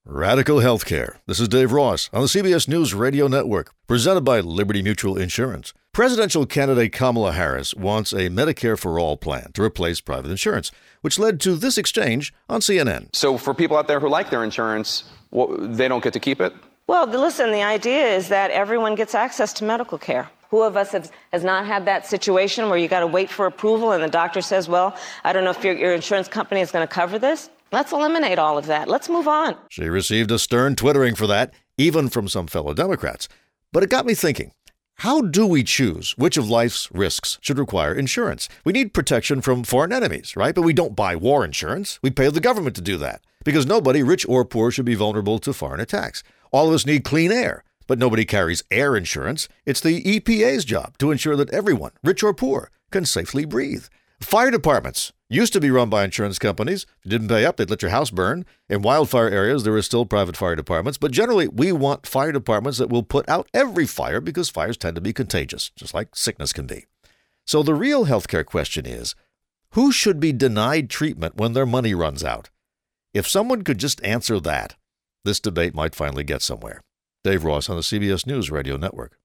Radical Healthcare. This is Dave Ross on the CBS News Radio Network, presented by Liberty Mutual Insurance. Presidential candidate Kamala Harris wants a Medicare for All plan to replace private insurance, which led to this exchange on CNN. So for people out there who like their insurance, they don't get to keep it? Well, listen, the idea is that everyone gets access to medical care. Who of us has not had that situation where you got to wait for approval and the doctor says, well, I don't know if your insurance company is going to cover this? Let's eliminate all of that. Let's move on. She received a stern twittering for that, even from some fellow Democrats. But it got me thinking, how do we choose which of life's risks should require insurance? We need protection from foreign enemies, right? But we don't buy war insurance. We pay the government to do that because nobody, rich or poor, should be vulnerable to foreign attacks. All of us need clean air, but nobody carries air insurance. It's the EPA's job to ensure that everyone, rich or poor, can safely breathe. Fire departments used to be run by insurance companies. If you didn't pay up, they'd let your house burn. In wildfire areas, there are still private fire departments. But generally, we want fire departments that will put out every fire because fires tend to be contagious, just like sickness can be. So the real healthcare question is, who should be denied treatment when their money runs out? If someone could just answer that, this debate might finally get somewhere. Dave Ross on the CBS News Radio Network.